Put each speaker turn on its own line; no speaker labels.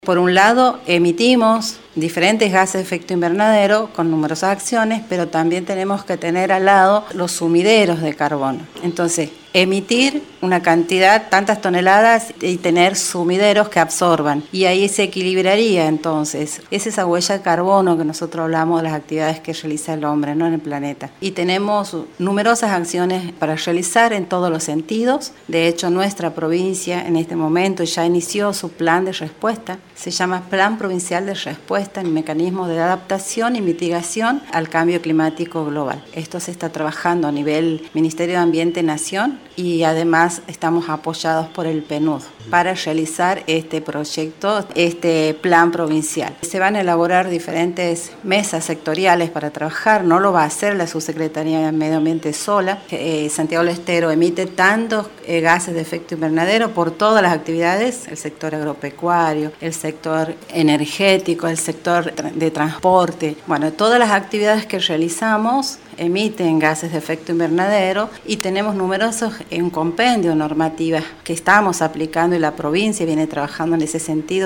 Por un lado, emitimos diferentes gases de efecto invernadero con numerosas acciones, pero también tenemos que tener al lado los sumideros de carbono. Entonces, emitir una cantidad, tantas toneladas, y tener sumideros que absorban. Y ahí se equilibraría entonces. Es esa huella de carbono que nosotros hablamos de las actividades que realiza el hombre, ¿no?, en el planeta. Y tenemos numerosas acciones para realizar en todos los sentidos. De hecho, nuestra provincia en este momento ya inició su plan de respuesta. Se llama Plan Provincial de Respuesta en Mecanismos de Adaptación y Mitigación al Cambio Climático Global. Esto se está trabajando a nivel Ministerio de Ambiente Nación y además estamos apoyados por el PNUD para realizar este proyecto, este plan provincial. Se van a elaborar diferentes mesas sectoriales para trabajar, no lo va a hacer la Subsecretaría de Medio Ambiente sola. Santiago del Estero emite tantos gases de efecto invernadero por todas las actividades, el sector agropecuario, el sector energético, el sector de transporte. Bueno, todas las actividades que realizamos emiten gases de efecto invernadero y tenemos numerosos en compendio normativas que estamos aplicando y la provincia viene trabajando en ese sentido.